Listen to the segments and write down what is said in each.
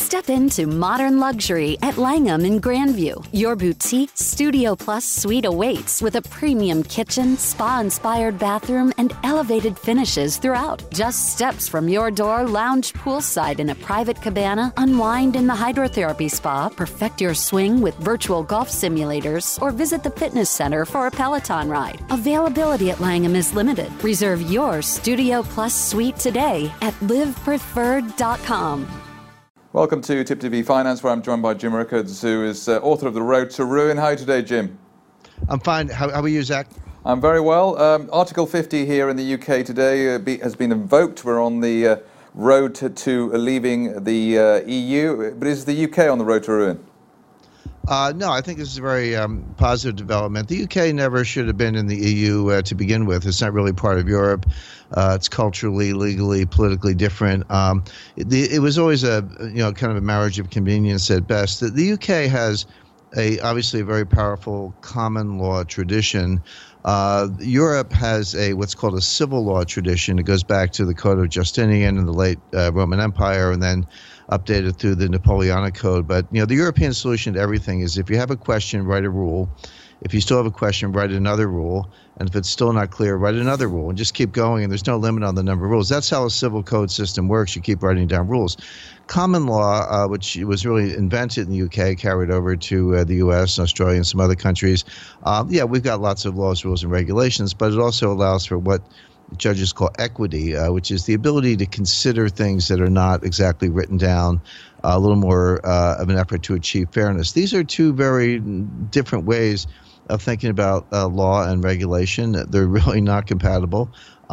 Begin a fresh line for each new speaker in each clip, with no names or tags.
Step into modern luxury at Langham in Grandview. Your boutique Studio Plus suite awaits with a premium kitchen, spa-inspired bathroom, and elevated finishes throughout. Just steps from your door, lounge poolside in a private cabana, unwind in the hydrotherapy spa, perfect your swing with virtual golf simulators, or visit the fitness center for a Peloton ride. Availability at Langham is limited. Reserve your Studio Plus suite today at livepreferred.com.
Welcome to Tip TV Finance, where I'm joined by Jim Rickards, who is author of The Road to Ruin. How are you today, Jim?
I'm fine. How are you, Zach?
I'm very well. Article 50 here in the UK today has been invoked. We're on the road to leaving the EU. But is the UK on the road to ruin?
No, I think this is a very positive development. The UK never should have been in the EU to begin with. It's not really part of Europe. It's culturally, legally, politically different. It was always a kind of a marriage of convenience at best. The UK has obviously a very powerful common law tradition. Europe has what's called a civil law tradition. It goes back to the Code of Justinian in the late Roman Empire, and then updated through the Napoleonic Code. But the European solution to everything is, if you have a question, write a rule. If you still have a question, write another rule. And if it's still not clear, write another rule, and just keep going. And there's no limit on the number of rules. That's how a civil code system works. You keep writing down rules. Common law, which was really invented in the UK, carried over to the US and Australia and some other countries. We've got lots of laws, rules, and regulations, but it also allows for what judges call equity, which is the ability to consider things that are not exactly written down, a little more of an effort to achieve fairness. These are two very different ways of thinking about law and regulation. They're really not compatible.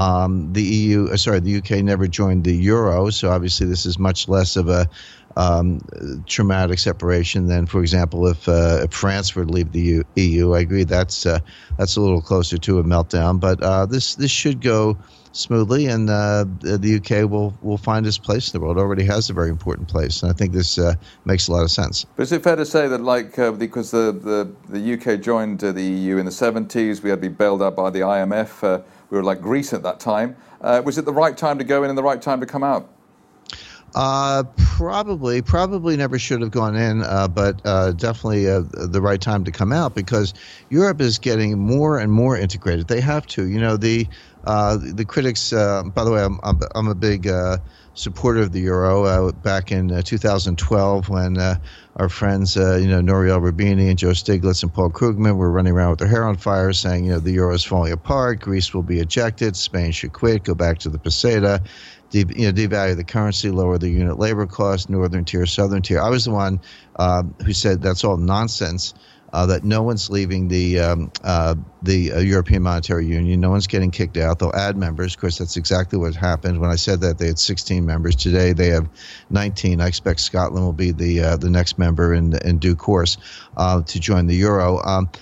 The UK never joined the euro, so obviously this is much less of a traumatic separation than, for example, if France were to leave the EU. I agree that's a little closer to a meltdown, but this should go smoothly, and the UK will find its place in the world. It already has a very important place, and I think this makes a lot of sense.
But is it fair to say that, because the UK joined the EU in the 70s, we had to be bailed out by the IMF, we were like Greece at that time. Was it the right time to go in and the right time to come out?
Probably never should have gone in, but definitely the right time to come out, because Europe is getting more and more integrated. They have to. The critics. By the way, I'm a big supporter of the euro. Back in 2012, when our friends, Nouriel Roubini and Joe Stiglitz and Paul Krugman were running around with their hair on fire, saying, the euro is falling apart, Greece will be ejected, Spain should quit, go back to the peseta. Devalue the currency, lower the unit labor cost, northern tier, southern tier. I was the one who said that's all nonsense, that no one's leaving the European Monetary Union. No one's getting kicked out. They'll add members. Of course, that's exactly what happened. When I said that, they had 16 members. Today, they have 19. I expect Scotland will be the next member in due course to join the euro.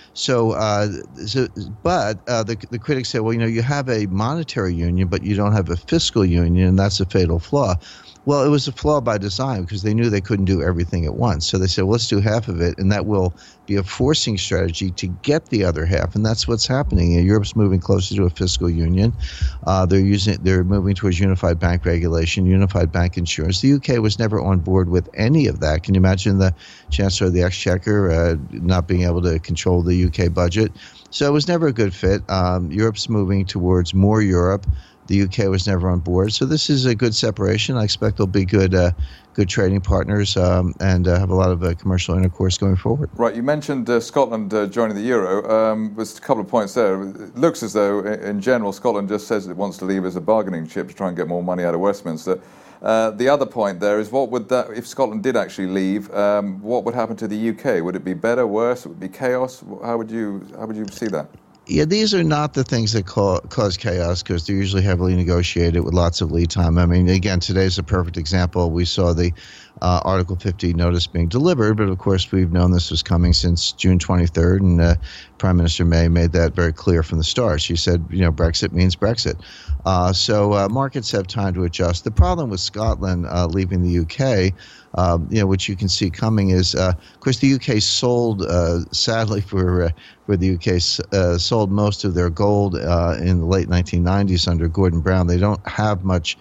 But the critics say, well, you have a monetary union, but you don't have a fiscal union, and that's a fatal flaw. Well, it was a flaw by design, because they knew they couldn't do everything at once. So they said, well, let's do half of it, and that will be a forcing strategy to get the other half. And that's what's happening. Europe's moving closer to a fiscal union. They're moving towards unified bank regulation, unified bank insurance. The UK was never on board with any of that. Can you imagine the Chancellor of the Exchequer not being able to control the UK budget? So it was never a good fit. Europe's moving towards more Europe. The UK was never on board. So this is a good separation. I expect they'll be good trading partners and have a lot of commercial intercourse going forward.
Right. You mentioned Scotland joining the euro. There's a couple of points there. It looks as though, in general, Scotland just says it wants to leave as a bargaining chip to try and get more money out of Westminster. The other point there is, what would that, if Scotland did actually leave, what would happen to the UK? Would it be better, worse? Would it be chaos? How would you see that?
Yeah, these are not the things that cause chaos, because they're usually heavily negotiated with lots of lead time. I mean, again, today's a perfect example. We saw the Article 50 notice being delivered, but of course we've known this was coming since June 23rd, and Prime Minister May made that very clear from the start. She said, Brexit means Brexit. So markets have time to adjust. The problem with Scotland leaving the UK, which you can see coming, is, of course, the UK sold, sadly for the UK, sold most of their gold in the late 1990s under Gordon Brown. They don't have much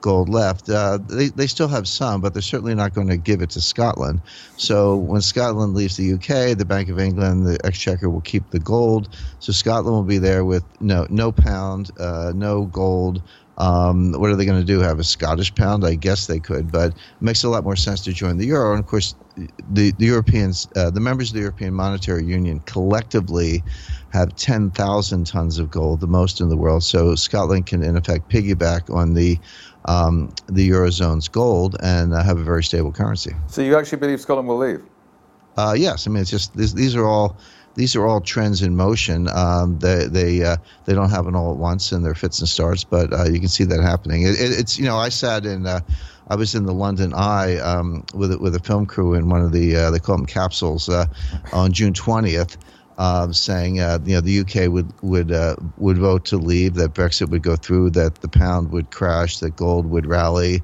gold left. They still have some, but they're certainly not going to give it to Scotland. So when Scotland leaves the UK, the Bank of England, the Exchequer will keep the gold. So Scotland will be there with no pound, no gold. What are they going to do? Have a Scottish pound? I guess they could, but it makes a lot more sense to join the euro. And of course, the Europeans, the members of the European Monetary Union, collectively have 10,000 tons of gold, the most in the world. So Scotland can, in effect, piggyback on the eurozone's gold and have a very stable currency.
So you actually believe Scotland will leave?
Yes. I mean, it's just these are all trends in motion. They don't happen all at once, and they're fits and starts, but you can see that happening. It's I was in the London Eye with a film crew in one of the they call them capsules on June 20th, saying the UK would vote to leave, that Brexit would go through, that the pound would crash, that gold would rally.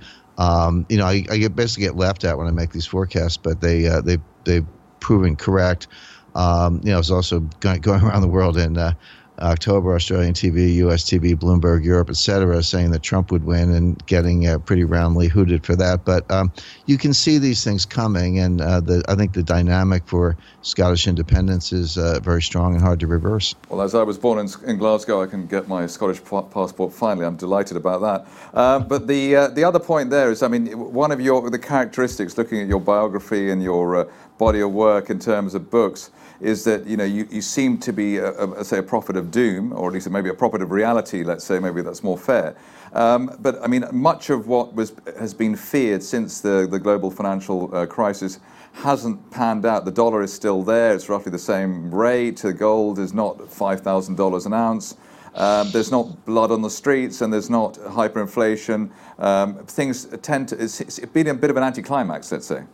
I basically get laughed at when I make these forecasts, but they've proven correct. It was also going around the world in October, Australian TV, US TV, Bloomberg, Europe, et cetera, saying that Trump would win and getting pretty roundly hooted for that. But you can see these things coming, and I think the dynamic for Scottish independence is very strong and hard to reverse.
Well, as I was born in Glasgow, I can get my Scottish passport finally. I'm delighted about that. But the other point there is, I mean, one of the characteristics, looking at your biography and your body of work in terms of books, is that you seem to be a prophet of doom, or at least maybe a prophet of reality. Let's say, maybe that's more fair. But I mean, much of what has been feared since the global financial crisis hasn't panned out. The dollar is still there; it's roughly the same rate. The gold is not $5,000 an ounce. There's not blood on the streets, and there's not hyperinflation. Things tend to it's been a bit of an anticlimax, let's say.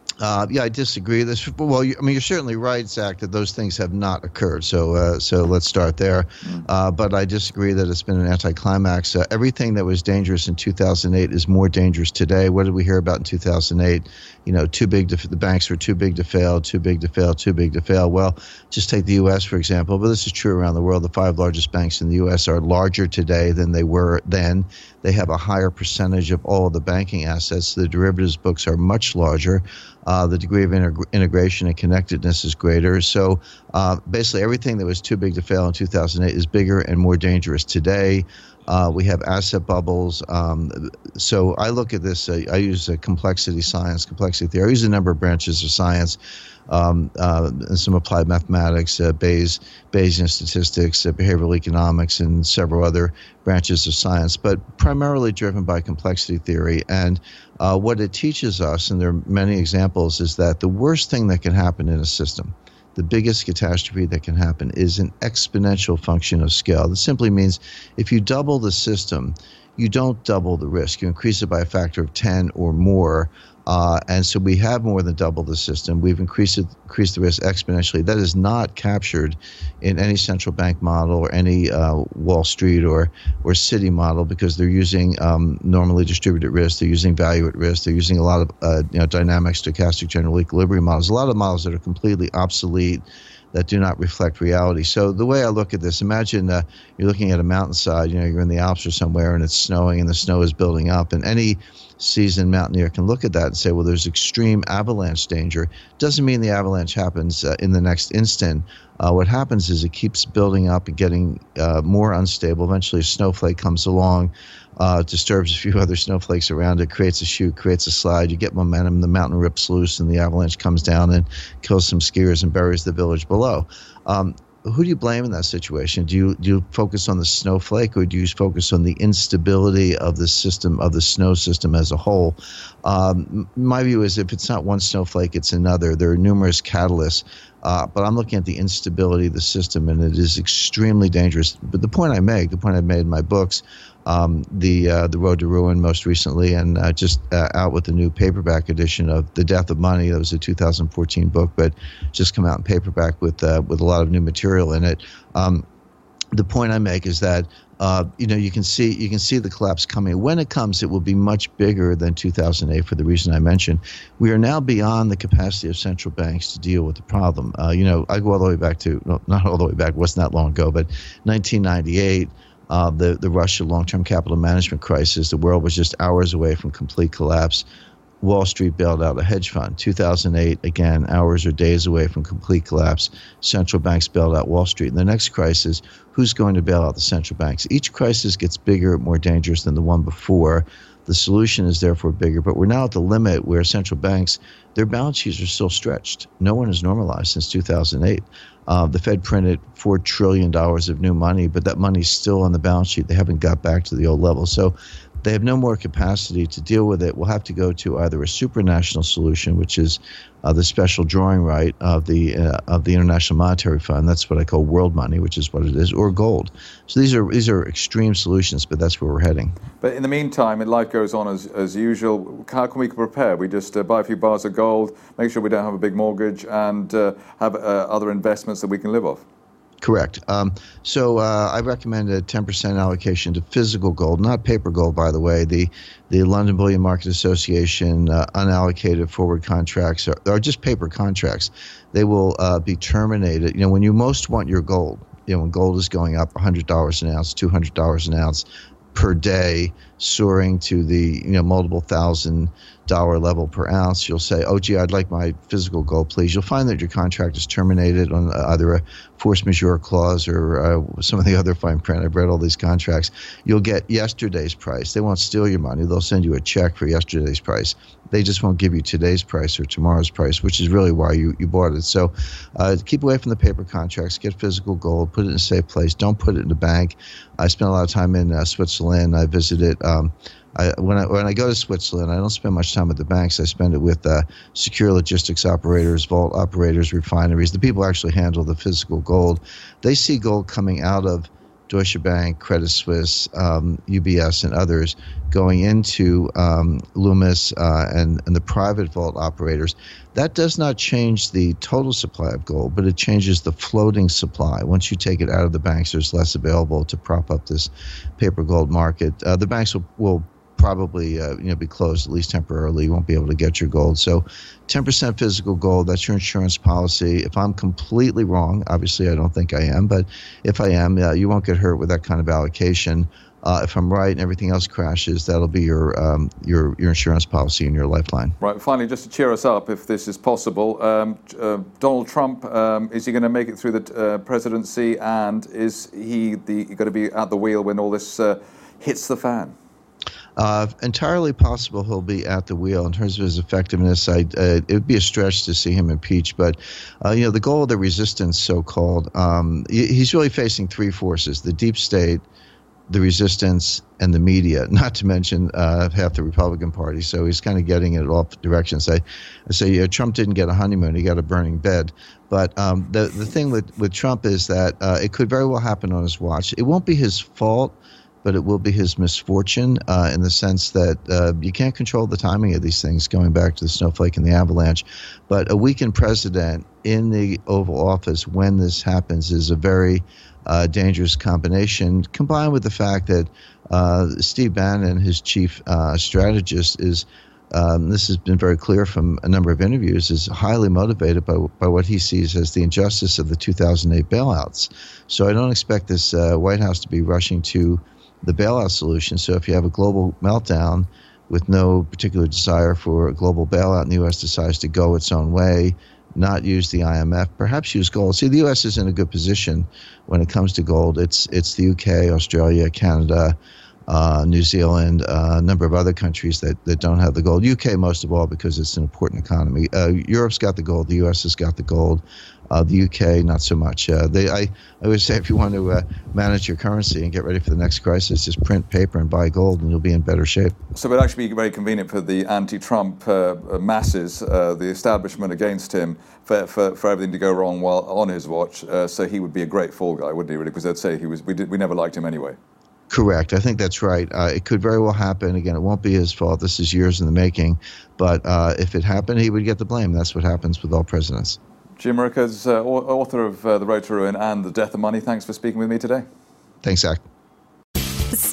I disagree. You're certainly right, Zach, that those things have not occurred. So let's start there. But I disagree that it's been an anticlimax. Everything that was dangerous in 2008 is more dangerous today. What did we hear about in 2008? The banks were too big to fail, too big to fail, too big to fail. Well, just take the U.S., for example, but this is true around the world. The 5 largest banks in the U.S. are larger today than they were then. They have a higher percentage of all of the banking assets. The derivatives books are much larger. The degree of integration and connectedness is greater. So basically everything that was too big to fail in 2008 is bigger and more dangerous today. We have asset bubbles. So I look at this, I use complexity theory. I use a number of branches of science, and some applied mathematics, Bayesian statistics, behavioral economics, and several other branches of science, but primarily driven by complexity theory. And what it teaches us, and there are many examples, is that the worst thing that can happen in a system, the biggest catastrophe that can happen, is an exponential function of scale. That simply means if you double the system, you don't double the risk. You increase it by a factor of 10 or more. And so we have more than double the system. We've increased the risk exponentially. That is not captured in any central bank model or any Wall Street or Citi model, because they're using normally distributed risk. They're using value at risk. They're using a lot of dynamic stochastic general equilibrium models. A lot of models that are completely obsolete, that do not reflect reality. So the way I look at this, imagine you're looking at a mountainside, you're in the Alps or somewhere, and it's snowing and the snow is building up, and any seasoned mountaineer can look at that and say, well, there's extreme avalanche danger. Doesn't mean the avalanche happens in the next instant. What happens is it keeps building up and getting more unstable. Eventually a snowflake comes along, disturbs a few other snowflakes around it, creates a chute, creates a slide. You get momentum, the mountain rips loose, and the avalanche comes down and kills some skiers and buries the village below. Who do you blame in that situation? Do you focus on the snowflake, or do you focus on the instability of the system, of the snow system as a whole? My view is if it's not one snowflake, it's another. There are numerous catalysts, but I'm looking at the instability of the system, and it is extremely dangerous. But the point I've made in my books, the Road to Ruin most recently, and just out with the new paperback edition of The Death of Money. That was a 2014 book, but just come out in paperback with a lot of new material in it. The point I make is that you can see the collapse coming. When it comes, it will be much bigger than 2008 for the reason I mentioned. We are now beyond the capacity of central banks to deal with the problem. I go all the way back to, not all the way back, it wasn't that long ago, but 1998. the Russia long-term capital management crisis, the world was just hours away from complete collapse. Wall Street bailed out a hedge fund. 2008, again, hours or days away from complete collapse. Central banks bailed out Wall Street. In the next crisis, who's going to bail out the central banks? Each crisis gets bigger, more dangerous than the one before. The solution is therefore bigger, but we're now at the limit where central banks, their balance sheets are still stretched. No one has normalized since 2008. The Fed printed $4 trillion of new money, but that money's still on the balance sheet. They haven't got back to the old level. So they have no more capacity to deal with it. We'll have to go to either a supranational solution, which is the special drawing right of the International Monetary Fund. That's what I call world money, which is what it is, or gold. So these are extreme solutions, but that's where we're heading.
But in the meantime, life goes on as usual. How can we prepare? We just buy a few bars of gold, make sure we don't have a big mortgage, and have other investments that we can live off.
Correct. So I recommend a 10% allocation to physical gold, not paper gold, by the way. The London Bullion Market Association unallocated forward contracts are just paper contracts. They will be terminated. When you most want your gold, when gold is going up $100 an ounce, $200 an ounce per day, soaring to the multiple $1,000 level per ounce, you'll say, oh, gee, I'd like my physical gold, please. You'll find that your contract is terminated on either a force majeure clause or some of the other fine print. I've read all these contracts. You'll get yesterday's price. They won't steal your money. They'll send you a check for yesterday's price. They just won't give you today's price or tomorrow's price, which is really why you bought it. So keep away from the paper contracts. Get physical gold. Put it in a safe place. Don't put it in the bank. I spent a lot of time in Switzerland. I visited when I go to Switzerland, I don't spend much time at the banks. I spend it with secure logistics operators, vault operators, refineries. The people who actually handle the physical gold. They see gold coming out of Deutsche Bank, Credit Suisse, UBS, and others going into Loomis and the private vault operators. That does not change the total supply of gold, but it changes the floating supply. Once you take it out of the banks, there's less available to prop up this paper gold market. The banks will probably be closed, at least temporarily. You won't be able to get your gold. So 10% physical gold, that's your insurance policy. If I'm completely wrong, obviously I don't think I am, but if I am, you won't get hurt with that kind of allocation. If I'm right and everything else crashes, that'll be your insurance policy and your lifeline.
Right. Finally, just to cheer us up, if this is possible, Donald Trump, is he going to make it through the presidency, and is he going to be at the wheel when all this hits the fan?
Entirely possible he'll be at the wheel. In terms of his effectiveness, it would be a stretch to see him impeached. But, the goal of the resistance, so-called, he's really facing three forces: the deep state, the resistance, and the media, not to mention half the Republican Party. So he's kind of getting it all directions. I say Trump didn't get a honeymoon, he got a burning bed. But the thing with Trump is that it could very well happen on his watch. It won't be his fault, but it will be his misfortune in the sense that you can't control the timing of these things, going back to the snowflake and the avalanche. But a weakened president in the Oval Office when this happens is a very dangerous combination, combined with the fact that Steve Bannon, his chief strategist, is this has been very clear from a number of interviews, is highly motivated by what he sees as the injustice of the 2008 bailouts. So I don't expect this White House to be rushing to the bailout solution. So if you have a global meltdown with no particular desire for a global bailout and the U.S. decides to go its own way, not use the IMF, perhaps use gold. See, the U.S. is in a good position when it comes to gold. It's the U.K., Australia, Canada, New Zealand, a number of other countries that don't have the gold. UK most of all because it's an important economy. Europe's got the gold. The US has got the gold. The UK, not so much. I always say if you want to manage your currency and get ready for the next crisis, just print paper and buy gold and you'll be in better shape. So
it would actually be very convenient for the anti-Trump masses, the establishment against him, for everything to go wrong while on his watch. So he would be a great fall guy, wouldn't he, really? Because they'd say we never liked him anyway.
Correct. I think that's right. It could very well happen. Again, it won't be his fault. This is years in the making. But if it happened, he would get the blame. That's what happens with all presidents.
Jim Maricas, author of The Road to Ruin and The Death of Money, thanks for speaking with me today.
Thanks, Zach.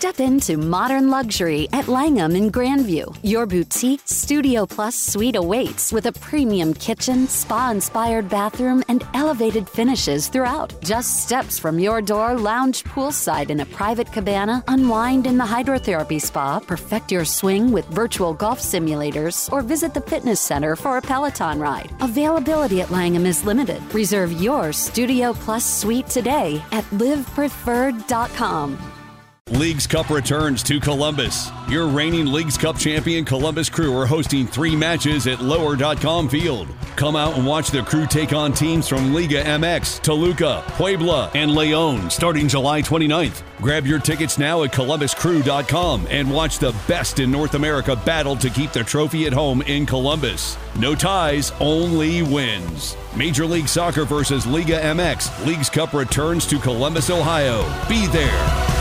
Step into modern luxury at Langham in Grandview. Your boutique Studio Plus suite awaits with a premium kitchen, spa-inspired bathroom, and elevated finishes throughout. Just steps from your door, lounge poolside in a private cabana, unwind in the hydrotherapy spa, perfect your swing with virtual golf simulators, or visit the fitness center for a Peloton ride. Availability at Langham is limited. Reserve your Studio Plus suite today at livepreferred.com.
Leagues Cup returns to Columbus. Your reigning Leagues Cup champion Columbus Crew are hosting 3 matches at Lower.com Field. Come out and watch the Crew take on teams from Liga MX, Toluca, Puebla, and León starting July 29th. Grab your tickets now at columbuscrew.com and watch the best in North America battle to keep the trophy at home in Columbus. No ties, only wins. Major League Soccer versus Liga MX. Leagues Cup returns to Columbus, Ohio. Be there.